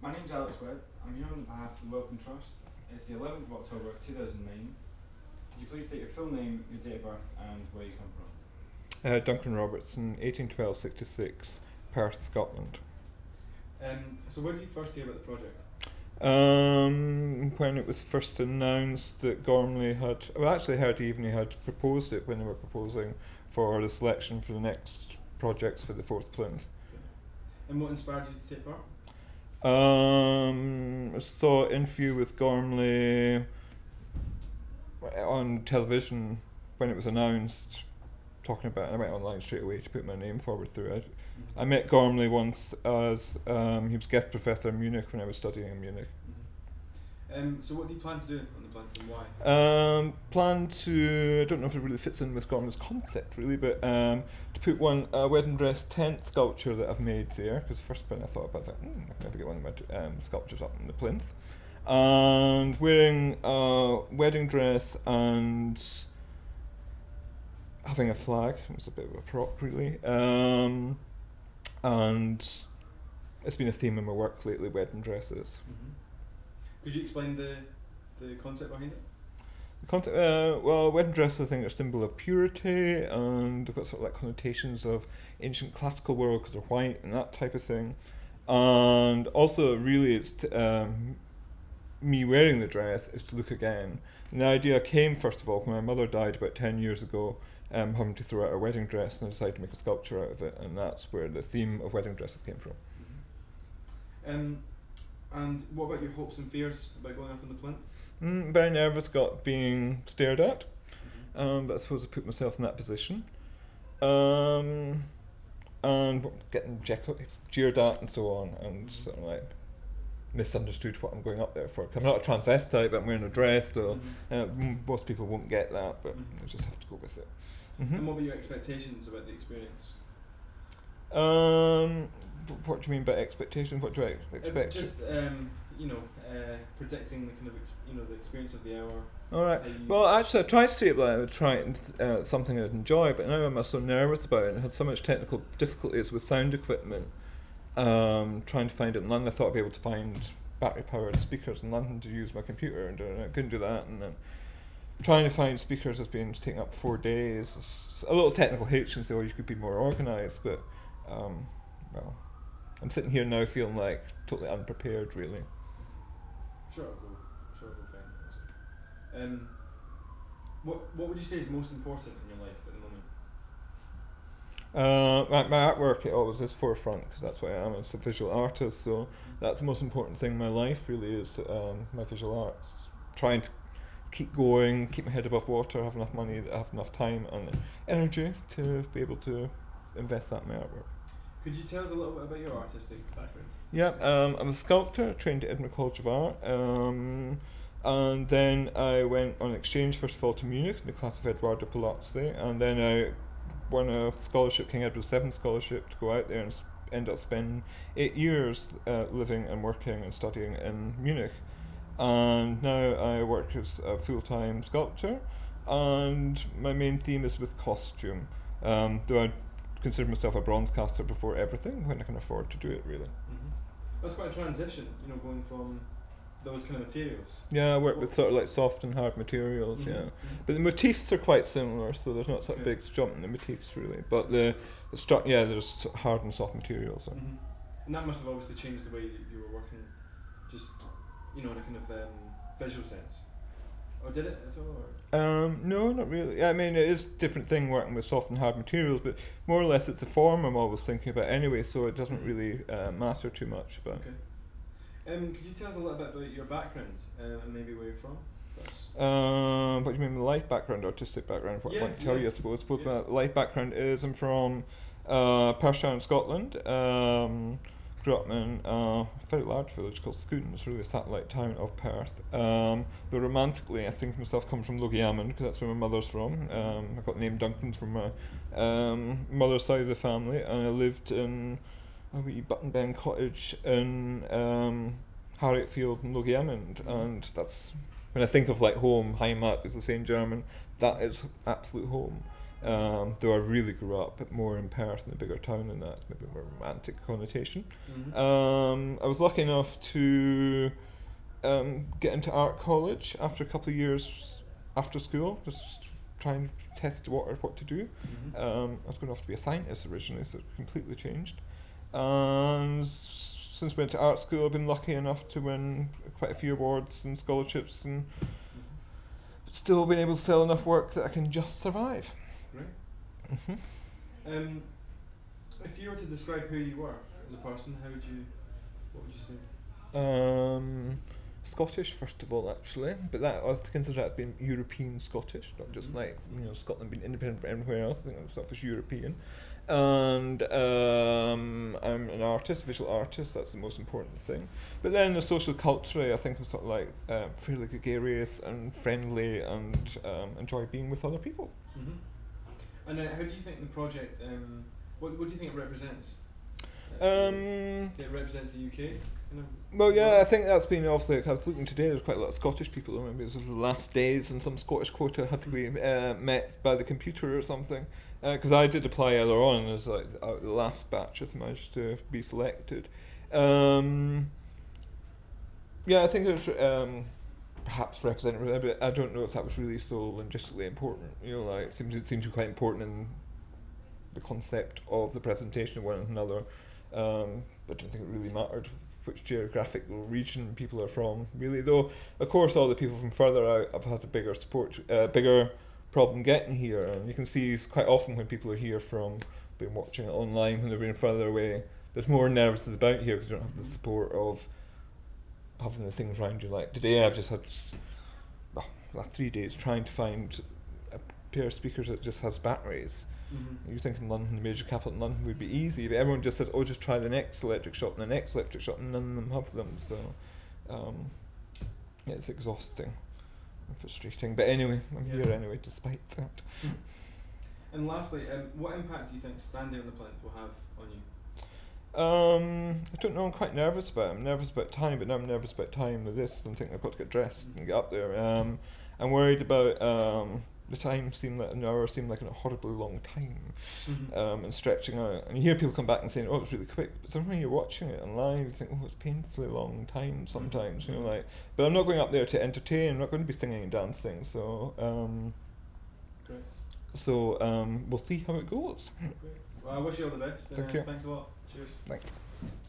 My name's Alex Webb. I'm here on behalf of the Wellcome Trust. It's the 11th of October 2009. Could you please state your full name, your date of birth, and where you come from? Duncan Robertson, 1812-66, Perth, Scotland. So when did you first hear about the project? When it was first announced that Gormley had, well, actually Herd Eveney had proposed it when they were proposing for the selection for the next projects for the fourth plinth. And what inspired you to take part? I saw an interview with Gormley on television when it was announced, talking about it, and I went online straight away to put my name forward through it. I met Gormley once as he was guest professor in Munich when I was studying in Munich. So what do you plan to do on the plinth and why? Plan to, I don't know if it really fits in with Gormley's concept really, but to put a wedding dress tent sculpture that I've made there, because the first when I thought about it, I can maybe get one of my sculptures up in the plinth, and wearing a wedding dress and having a flag. It's a bit of a prop really, and it's been a theme in my work lately, wedding dresses. Could you explain the concept behind it? The concept, well, wedding dresses I think are a symbol of purity, and they've got sort of like connotations of ancient classical world because they're white and that type of thing. And also really it's me wearing the dress is to look again. And the idea came first of all when my mother died about 10 years ago, having to throw out her wedding dress, and I decided to make a sculpture out of it, and that's where the theme of wedding dresses came from. And what about your hopes and fears about going up on the plinth? Very nervous about being stared at, but I suppose I put myself in that position. And getting jeered at and so on, and sort of like misunderstood what I'm going up there for. 'Cause I'm not a transvestite, but I'm wearing a dress, so most people won't get that, but I just have to go with it. And what were your expectations about the experience? What do you mean by expectation? What do I expect? Just predicting the kind of the experience of the hour. All right. Well, actually, I tried to see it like I would try something I'd enjoy, but now I'm so nervous about it and had so much technical difficulties with sound equipment. Trying to find it in London, I thought I'd be able to find battery-powered speakers in London to use my computer, and I couldn't do that. And then trying to find speakers has been taking up 4 days. It's a little technical hitch and say, oh, you could be more organised, but well, I'm sitting here now feeling like totally unprepared, really. Sure, I'll go fine. What would you say is most important in your life at the moment? My artwork, it always is forefront, because that's what I am as a visual artist, so that's the most important thing in my life really is my visual arts. Trying to keep going, keep my head above water, have enough money, have enough time and energy to be able to invest that in my artwork. Could you tell us a little bit about your artistic background? Yeah, I'm a sculptor, trained at Edinburgh College of Art, and then I went on exchange first of all to Munich in the class of Edoardo Palazzi, and then I won a scholarship, King Edward VII scholarship, to go out there and end up spending 8 years living and working and studying in Munich. And now I work as a full-time sculptor, and my main theme is with costume, though I consider myself a bronze caster before everything when I can afford to do it really. That's quite a transition, going from those kind of materials. Yeah, I work with sort of like soft and hard materials, but the motifs are quite similar, so there's not such a big jump in the motifs really, but the there's hard and soft materials. And that must have obviously changed the way you were working, just in a kind of visual sense. Or did it at all? No, not really. I mean, it is a different thing working with soft and hard materials, but more or less it's the form I'm always thinking about anyway, so it doesn't really matter too much. But could you tell us a little bit about your background and maybe where you're from? What do you mean, my life background, artistic background? What I want to tell you, I suppose. My life background is I'm from Perthshire in Scotland. Grew up in a very large village called Scooten. It's really a satellite town of Perth. Though romantically, I think myself come from Logiammon, because that's where my mother's from. I got the name Duncan from my mother's side of the family, and I lived in a wee button ben cottage in Harrietfield in Logiammon, and that's when I think of like home. Heimat is the same German. That is absolute home. Though I really grew up more in Perth, in a bigger town, and that's maybe a more romantic connotation. Mm-hmm. I was lucky enough to get into art college after a couple of years after school, just trying to test the water what to do. Mm-hmm. I was going off to be a scientist originally, so it completely changed. And since we went to art school, I've been lucky enough to win quite a few awards and scholarships, and still been able to sell enough work that I can just survive. Great. Mm-hmm. If you were to describe who you were as a person, what would you say? Scottish, first of all, actually, but that I was consider that being European Scottish, not just Mhm. like Scotland being independent from everywhere else. I think myself as European, and I'm an artist, visual artist. That's the most important thing. But then the social culture, I think I'm sort of like fairly gregarious and friendly, and enjoy being with other people. Mm-hmm. And how do you think the project? What do you think it represents? It represents the UK. Well, yeah, I think that's been obviously. I was looking today. There's quite a lot of Scottish people. Maybe it was the last days, and some Scottish quota had to be met by the computer or something. Because I did apply earlier on as like the last batch has managed to be selected. Yeah, I think it was perhaps representative, but I don't know if that was really so logistically important. Like it seemed to be quite important in the concept of the presentation of one another. But I don't think it really mattered which geographical region people are from, really. Though, of course, all the people from further out have had a bigger bigger problem getting here. And you can see quite often when people are here from been watching it online when they're being further away, there's more nervousness about here because you don't have the support of having the things around you. Like today, I've just had last 3 days trying to find a pair of speakers that just has batteries. Mm-hmm. You think in London, the major capital in London would be easy, but everyone just says, "Oh, just try the next electric shop and the next electric shop," and none of them have them. So, yeah, it's exhausting and frustrating. But anyway, I'm here anyway, despite that. And lastly, what impact do you think standing on the plinth will have on you? I don't know. I'm quite nervous about it. I'm nervous about time, but now I'm nervous about time with this. I'm thinking I've got to get dressed and get up there. I'm worried about the time seemed like an hour seemed like a horribly long time, and stretching out. And you hear people come back and saying, "Oh, it's really quick," but sometimes when you're watching it on live, you think, "Oh, it's painfully long time." Sometimes, like. But I'm not going up there to entertain. I'm not going to be singing and dancing. So, Great. So we'll see how it goes. Great. Well, I wish you all the best. Thank you. Thanks a lot. Cheers. Thanks.